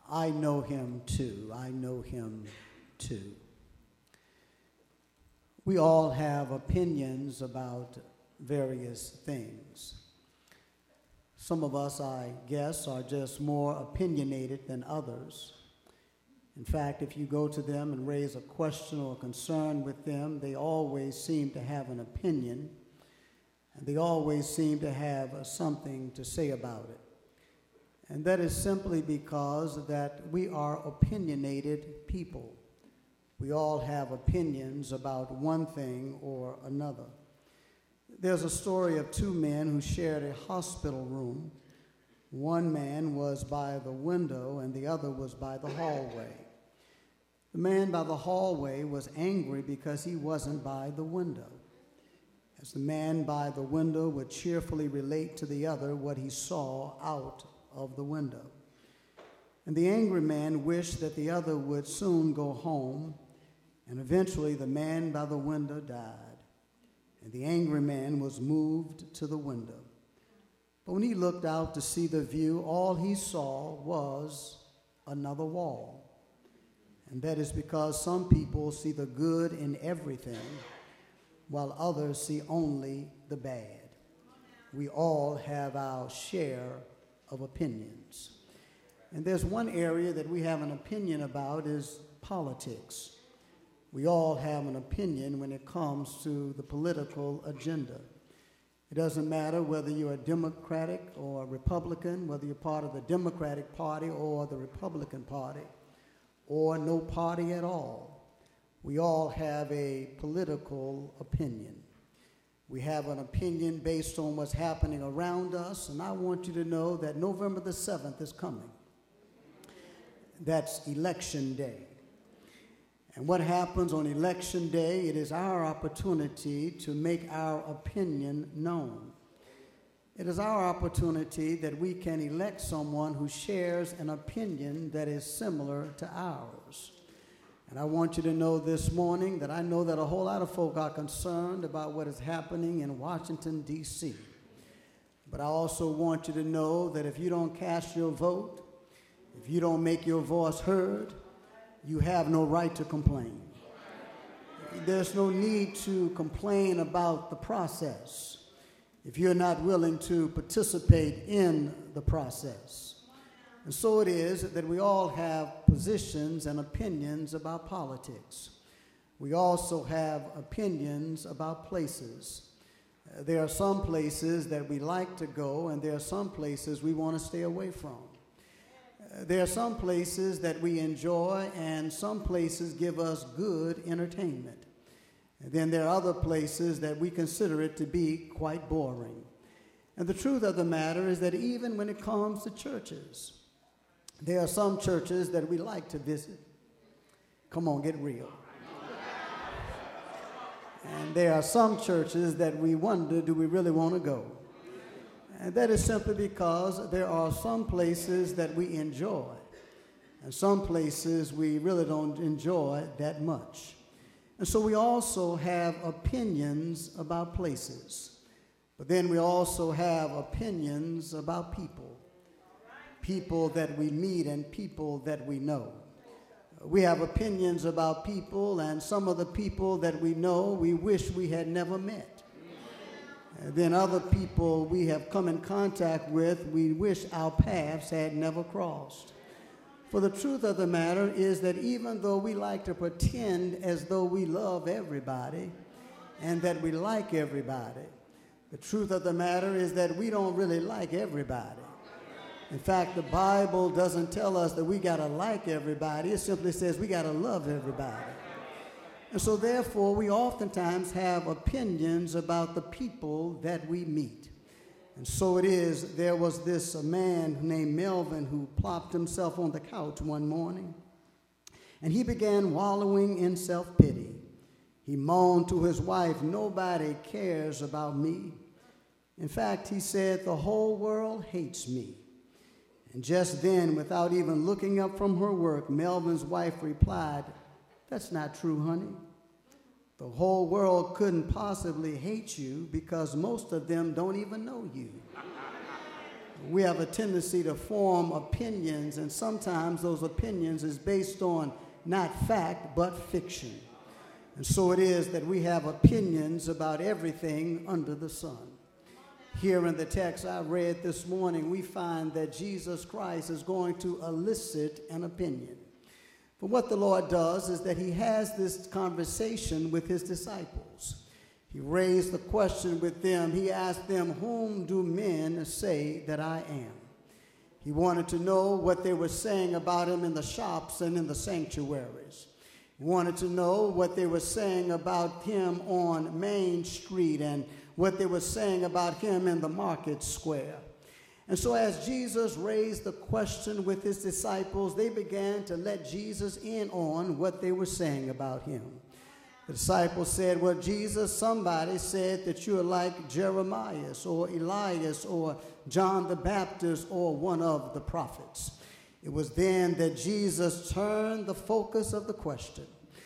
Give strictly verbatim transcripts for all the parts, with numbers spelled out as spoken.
I know him too. I know him too. We all have opinions about various things. Some of us, I guess, are just more opinionated than others. In fact, if you go to them and raise a question or concern with them, they always seem to have an opinion, and they always seem to have uh, something to say about it. And that is simply because that we are opinionated people. We all have opinions about one thing or another. There's a story of two men who shared a hospital room. One man was by the window and the other was by the hallway. The man by the hallway was angry because he wasn't by the window. As the man by the window would cheerfully relate to the other what he saw out of the window. And the angry man wished that the other would soon go home, and eventually the man by the window died. And the angry man was moved to the window. But when he looked out to see the view, all he saw was another wall. And that is because some people see the good in everything, while others see only the bad. We all have our share of opinions. And there's one area that we have an opinion about is politics. We all have an opinion when it comes to the political agenda. It doesn't matter whether you're a Democratic or a Republican, whether you're part of the Democratic Party or the Republican Party, or no party at all. We all have a political opinion. We have an opinion based on what's happening around us, and I want you to know that November the seventh is coming. That's Election Day. And what happens on Election Day, it is our opportunity to make our opinion known. It is our opportunity that we can elect someone who shares an opinion that is similar to ours. And I want you to know this morning that I know that a whole lot of folk are concerned about what is happening in Washington, D C But I also want you to know that if you don't cast your vote, if you don't make your voice heard, you have no right to complain. There's no need to complain about the process if you're not willing to participate in the process. And so it is that we all have positions and opinions about politics. We also have opinions about places. Uh, there are some places that we like to go, and there are some places we want to stay away from. Uh, there are some places that we enjoy, and some places give us good entertainment. And then there are other places that we consider it to be quite boring. And the truth of the matter is that even when it comes to churches, there are some churches that we like to visit. Come on, get real. And there are some churches that we wonder, do we really want to go? And that is simply because there are some places that we enjoy, and some places we really don't enjoy that much. And so we also have opinions about places, but then we also have opinions about people. People that we meet and people that we know. We have opinions about people, and some of the people that we know we wish we had never met. And then other people we have come in contact with, we wish our paths had never crossed. For the truth of the matter is that even though we like to pretend as though we love everybody and that we like everybody, the truth of the matter is that we don't really like everybody. In fact, the Bible doesn't tell us that we got to like everybody. It simply says we got to love everybody. And so therefore, we oftentimes have opinions about the people that we meet. And so it is, there was this a man named Melvin who plopped himself on the couch one morning, and he began wallowing in self-pity. He moaned to his wife, "Nobody cares about me. In fact," he said, "the whole world hates me." And just then, without even looking up from her work, Melvin's wife replied, "That's not true, honey. The whole world couldn't possibly hate you because most of them don't even know you. we have a tendency to form opinions, and sometimes those opinions is based on not fact, but fiction. And so it is that we have opinions about everything under the sun. Here in the text I read this morning, we find that Jesus Christ is going to elicit an opinion. But what the Lord does is that he has this conversation with his disciples. He raised the question with them. He asked them, whom do men say that I am? He wanted to know what they were saying about him in the shops and in the sanctuaries. He wanted to know what they were saying about him on Main Street and what they were saying about him in the market square. And so as Jesus raised the question with his disciples, they began to let Jesus in on what they were saying about him. The disciples said, well, Jesus, somebody said that you're like Jeremiah or Elias or John the Baptist or one of the prophets. It was then that Jesus turned the focus of the question.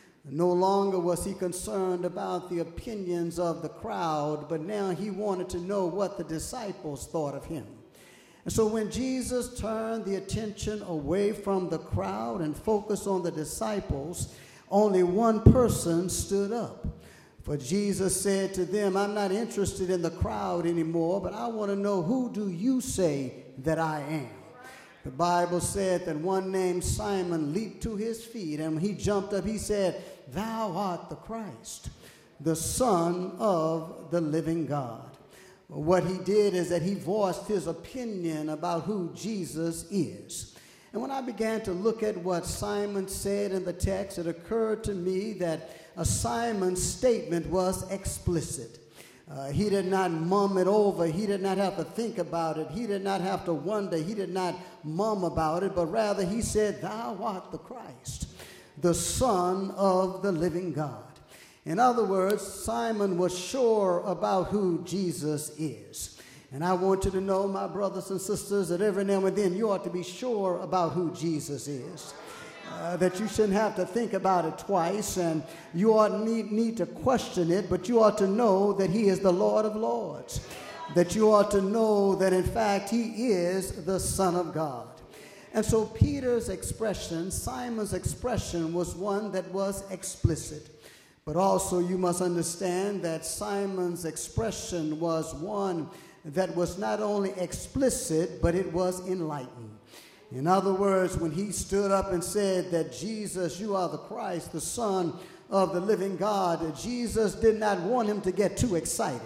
No longer was he concerned about the opinions of the crowd, but now he wanted to know what the disciples thought of him. And so when Jesus turned the attention away from the crowd and focused on the disciples, only one person stood up. For Jesus said to them, I'm not interested in the crowd anymore, but I want to know, who do you say that I am? The Bible said that one named Simon leaped to his feet, and when he jumped up, he said, thou art the Christ, the Son of the living God. What he did is that he voiced his opinion about who Jesus is. And when I began to look at what Simon said in the text, it occurred to me that uh, Simon's statement was explicit. Uh, he did not mum it over. He did not have to think about it. He did not have to wonder. He did not mum about it, but rather he said, thou art the Christ, the Son of the living God. In other words, Simon was sure about who Jesus is. And I want you to know, my brothers and sisters, that every now and then you ought to be sure about who Jesus is. Uh, that you shouldn't have to think about it twice, and you ought need, need to question it, but you ought to know that he is the Lord of Lords. That you ought to know that, in fact, he is the Son of God. And so Peter's expression, Simon's expression, was one that was explicit. But also you must understand that Simon's expression was one that was not only explicit, but it was enlightened. In other words, when he stood up and said that Jesus, you are the Christ, the Son of the living God, Jesus did not want him to get too excited.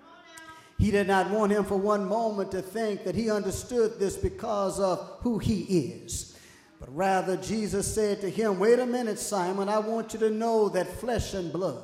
He did not want him for one moment to think that he understood this because of who he is. But rather, Jesus said to him, wait a minute, Simon, I want you to know that flesh and blood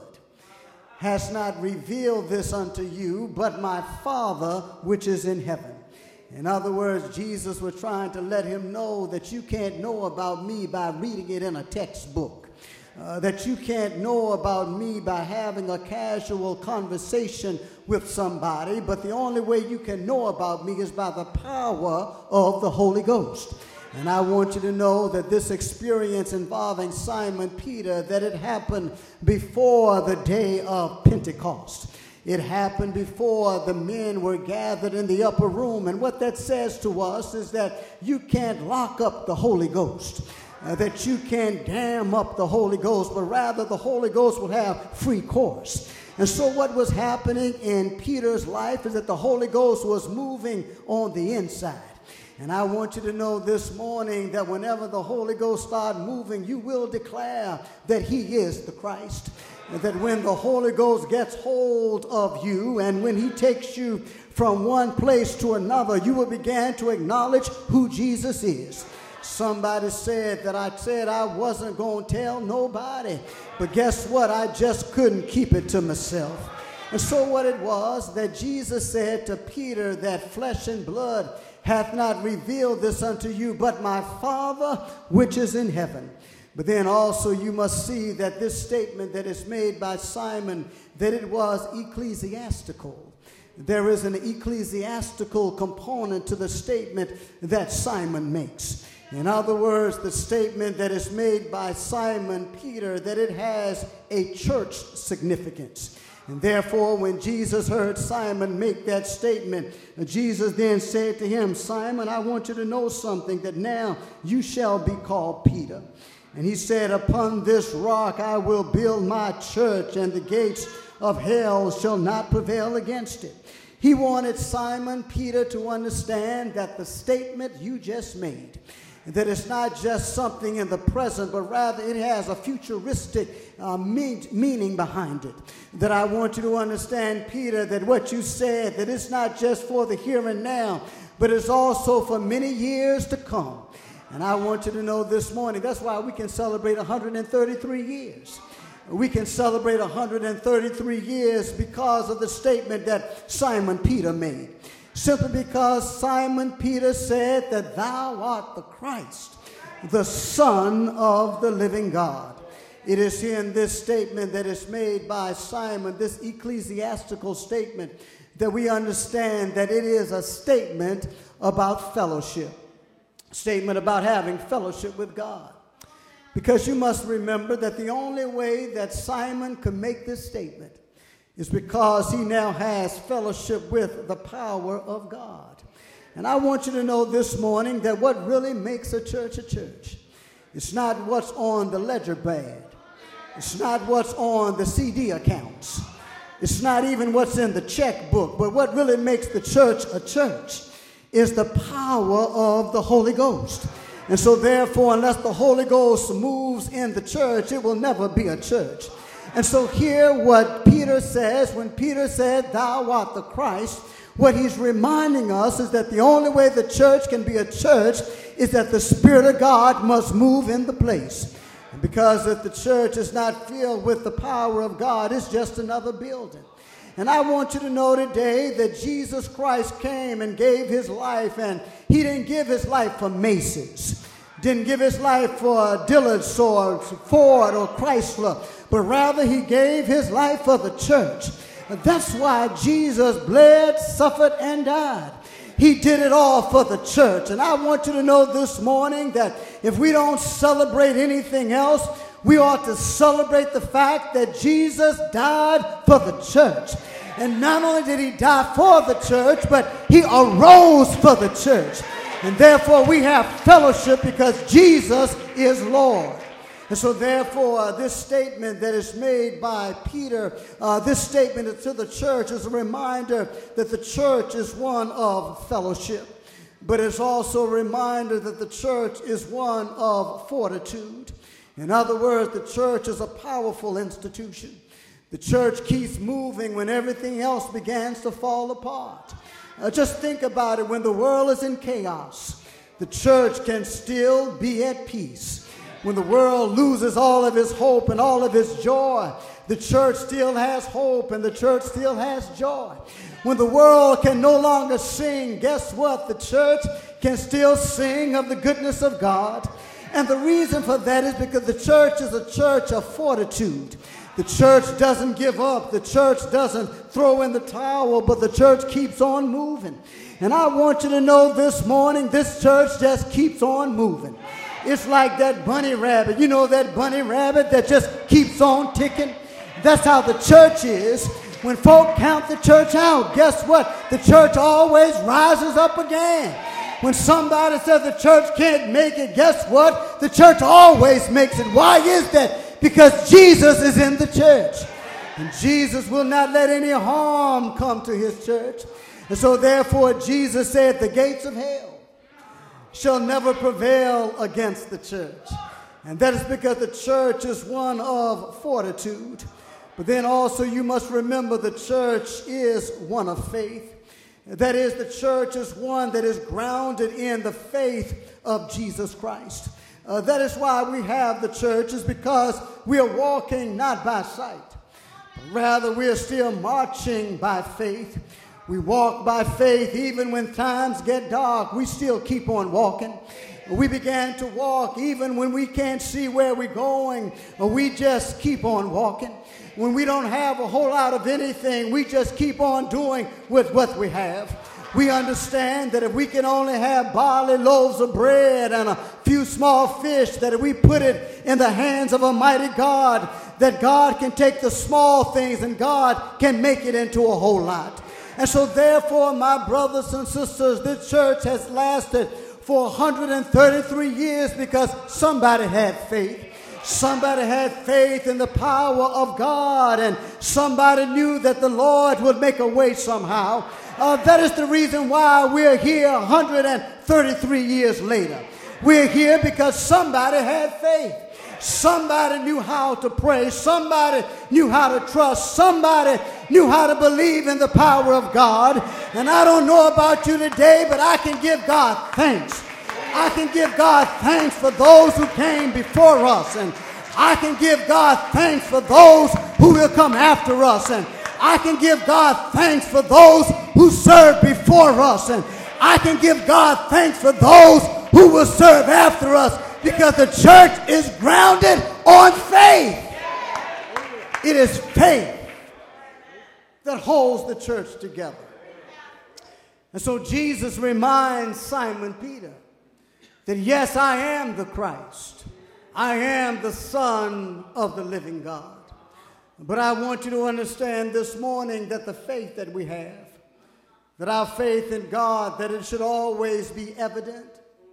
has not revealed this unto you, but my Father which is in heaven. In other words, Jesus was trying to let him know that you can't know about me by reading it in a textbook. Uh, that you can't know about me by having a casual conversation with somebody, but the only way you can know about me is by the power of the Holy Ghost. And I want you to know that this experience involving Simon Peter, that it happened before the day of Pentecost. It happened before the men were gathered in the upper room. And what that says to us is that you can't lock up the Holy Ghost, uh, that you can't dam up the Holy Ghost, but rather the Holy Ghost will have free course. And so what was happening in Peter's life is that the Holy Ghost was moving on the inside. And I want you to know this morning that whenever the Holy Ghost starts moving, you will declare that he is the Christ. And that when the Holy Ghost gets hold of you and when he takes you from one place to another, you will begin to acknowledge who Jesus is. Somebody said that I said I wasn't going to tell nobody, but guess what? I just couldn't keep it to myself. And so what it was that Jesus said to Peter, that flesh and blood hath not revealed this unto you, but my Father which is in heaven. But then also you must see that this statement that is made by Simon, that it was ecclesiastical. There is an ecclesiastical component to the statement that Simon makes. In other words, the statement that is made by Simon Peter, that it has a church significance. And therefore, when Jesus heard Simon make that statement, Jesus then said to him, Simon, I want you to know something, that now you shall be called Peter. And he said, upon this rock I will build my church, and the gates of hell shall not prevail against it. He wanted Simon Peter to understand that the statement you just made, that it's not just something in the present, but rather it has a futuristic uh, mean, meaning behind it. That I want you to understand, Peter, that what you said, that it's not just for the here and now, but it's also for many years to come. And I want you to know this morning, that's why we can celebrate one hundred thirty-three years. We can celebrate one hundred thirty-three years because of the statement that Simon Peter made. Simply because Simon Peter said that thou art the Christ, the Son of the living God. It is here in this statement that is made by Simon, this ecclesiastical statement, that we understand that it is a statement about fellowship, statement about having fellowship with God. Because you must remember that the only way that Simon could make this statement is because he now has fellowship with the power of God. And I want you to know this morning that what really makes a church a church, it's not what's on the ledger pad. It's not what's on the C D accounts. It's not even what's in the checkbook. But what really makes the church a church is the power of the Holy Ghost. And so therefore, unless the Holy Ghost moves in the church, it will never be a church. And so hear what Peter says when Peter said, thou art the Christ. What he's reminding us is that the only way the church can be a church is that the Spirit of God must move in the place. And because if the church is not filled with the power of God, it's just another building. And I want you to know today that Jesus Christ came and gave his life, and he didn't give his life for Macy's, didn't give his life for Dillard's or Ford or Chrysler, but rather he gave his life for the church. And that's why Jesus bled, suffered, and died. He did it all for the church. And I want you to know this morning that if we don't celebrate anything else, we ought to celebrate the fact that Jesus died for the church. And not only did he die for the church, but he arose for the church. And therefore we have fellowship because Jesus is Lord. And so therefore uh, this statement that is made by Peter, uh, this statement to the church is a reminder that the church is one of fellowship. But it's also a reminder that the church is one of fortitude. In other words, the church is a powerful institution. The church keeps moving when everything else begins to fall apart. Uh, just think about it. When the world is in chaos, the church can still be at peace. When the world loses all of its hope and all of its joy, the church still has hope and the church still has joy. When the world can no longer sing, guess what? The church can still sing of the goodness of God. And the reason for that is because the church is a church of fortitude. The church doesn't give up. The church doesn't throw in the towel, but the church keeps on moving. And I want you to know this morning, this church just keeps on moving. It's like that bunny rabbit. You know that bunny rabbit that just keeps on ticking? That's how the church is. When folk count the church out, guess what? The church always rises up again. When somebody says the church can't make it, guess what? The church always makes it. Why is that? Because Jesus is in the church. And Jesus will not let any harm come to his church. And so therefore Jesus said the gates of hell shall never prevail against the church. And that is because the church is one of fortitude. But then also you must remember the church is one of faith. That is, the church is one that is grounded in the faith of Jesus Christ. Uh, that is why we have the church, is because we are walking not by sight. Rather, we are still marching by faith. We walk by faith even when times get dark. We still keep on walking. We began to walk even when we can't see where we're going. We just keep on walking. When we don't have a whole lot of anything, we just keep on doing with what we have. We understand that if we can only have barley loaves of bread and a few small fish, that if we put it in the hands of a mighty God, that God can take the small things and God can make it into a whole lot. And so therefore, my brothers and sisters, this church has lasted for one hundred thirty-three years because somebody had faith. Somebody had faith in the power of God, and somebody knew that the Lord would make a way somehow. Uh, that is the reason why we're here one hundred thirty-three years later. We're here because somebody had faith. Somebody knew how to pray. Somebody knew how to trust. Somebody knew how to believe in the power of God. And I don't know about you today, but I can give God thanks. I can give God thanks for those who came before us. And I can give God thanks for those who will come after us. And I can give God thanks for those who served before us. And I can give God thanks for those who will serve after us, because the church is grounded on faith. It is faith that holds the church together. And so Jesus reminds Simon Peter that yes, I am the Christ. I am the Son of the living God. But I want you to understand this morning that the faith that we have, that our faith in God, that it should always be evident.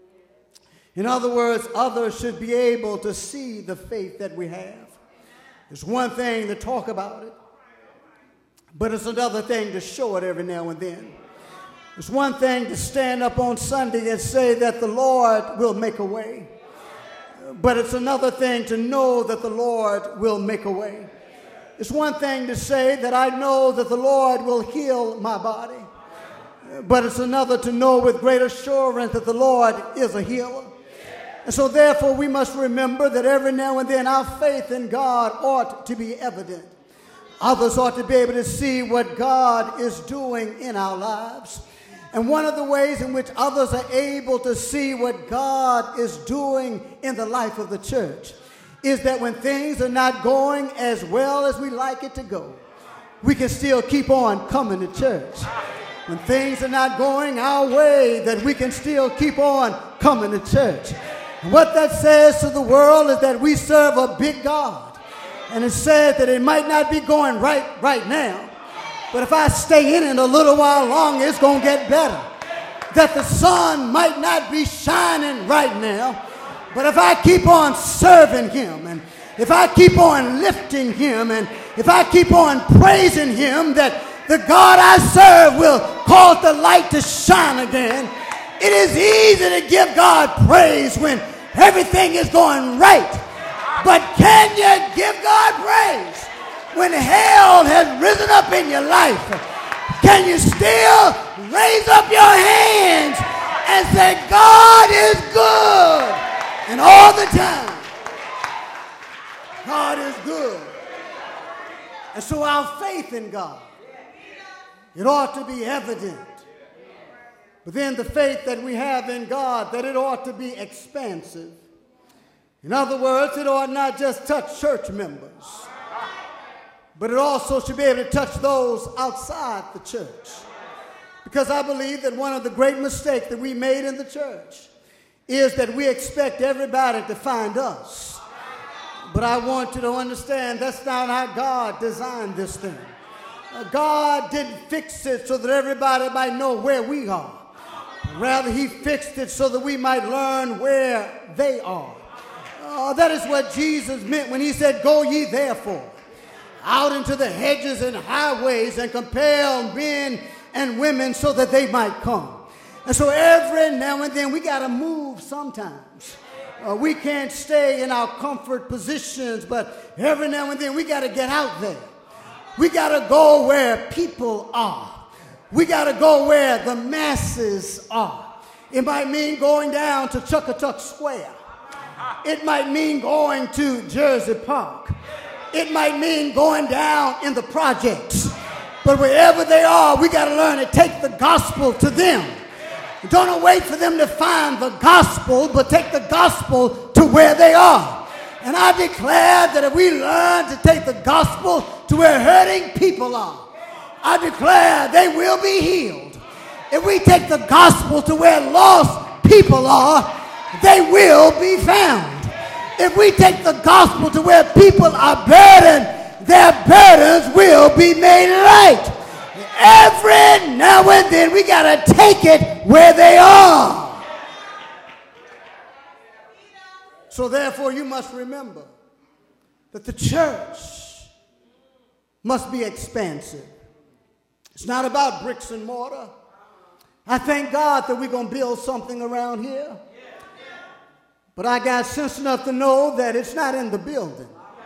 In other words, others should be able to see the faith that we have. It's one thing to talk about it, but it's another thing to show it every now and then. It's one thing to stand up on Sunday and say that the Lord will make a way, but it's another thing to know that the Lord will make a way. It's one thing to say that I know that the Lord will heal my body, but it's another to know with great assurance that the Lord is a healer. And so therefore we must remember that every now and then our faith in God ought to be evident. Others ought to be able to see what God is doing in our lives. And one of the ways in which others are able to see what God is doing in the life of the church is that when things are not going as well as we like it to go, we can still keep on coming to church. When things are not going our way, that we can still keep on coming to church. And what that says to the world is that we serve a big God. And it says that it might not be going right right now, but if I stay in it a little while longer, it's going to get better. That the sun might not be shining right now, but if I keep on serving him, and if I keep on lifting him, and if I keep on praising him, that the God I serve will cause the light to shine again. It is easy to give God praise when everything is going right. But can you give God praise when hell has risen up in your life? Can you still raise up your hands and say, God is good? And all the time, God is good. And so our faith in God, it ought to be evident. But then the faith that we have in God, that it ought to be expansive. In other words, it ought not just touch church members, but it also should be able to touch those outside the church. Because I believe that one of the great mistakes that we made in the church is that we expect everybody to find us. But I want you to understand that's not how God designed this thing. Uh, God didn't fix it so that everybody might know where we are. Rather, he fixed it so that we might learn where they are. Uh, that is what Jesus meant when he said, go ye therefore out into the hedges and highways and compel men and women so that they might come. And so every now and then we got to move sometimes. Uh, we can't stay in our comfort positions, but every now and then we got to get out there. We got to go where people are. We got to go where the masses are. It might mean going down to Chuckatuck Square. It might mean going to Jersey Park. It might mean going down in the projects. But wherever they are, we got to learn to take the gospel to them. Don't wait for them to find the gospel, but take the gospel to where they are. And I declare that if we learn to take the gospel to where hurting people are, I declare they will be healed. If we take the gospel to where lost people are, they will be found. if we take the gospel to where people are burdened, their burdens will be made light. Every now and then we got to take it where they are. So therefore you must remember that the church must be expansive. It's not about bricks and mortar. I thank God that we're going to build something around here. But I got sense enough to know that it's not in the building.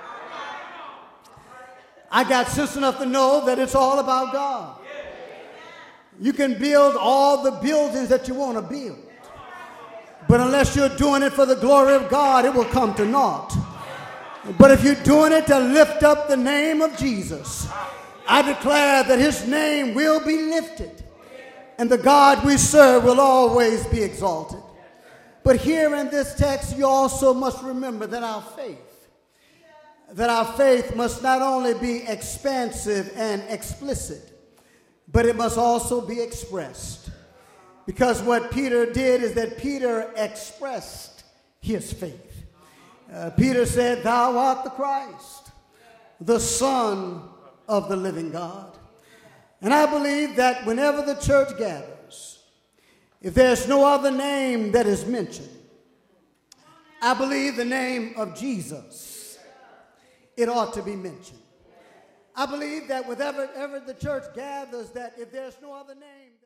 I got sense enough to know that it's all about God. You can build all the buildings that you want to build, but unless you're doing it for the glory of God, it will come to naught. But if you're doing it to lift up the name of Jesus, I declare that his name will be lifted, and the God we serve will always be exalted. But here in this text, you also must remember that our faith, that our faith must not only be expansive and explicit, but it must also be expressed. Because what Peter did is that Peter expressed his faith. Uh, Peter said, "Thou art the Christ, the Son of the living God." And I believe that whenever the church gathers, if there's no other name that is mentioned, I believe the name of Jesus, it ought to be mentioned. I believe that whenever ever the church gathers, that if there's no other name,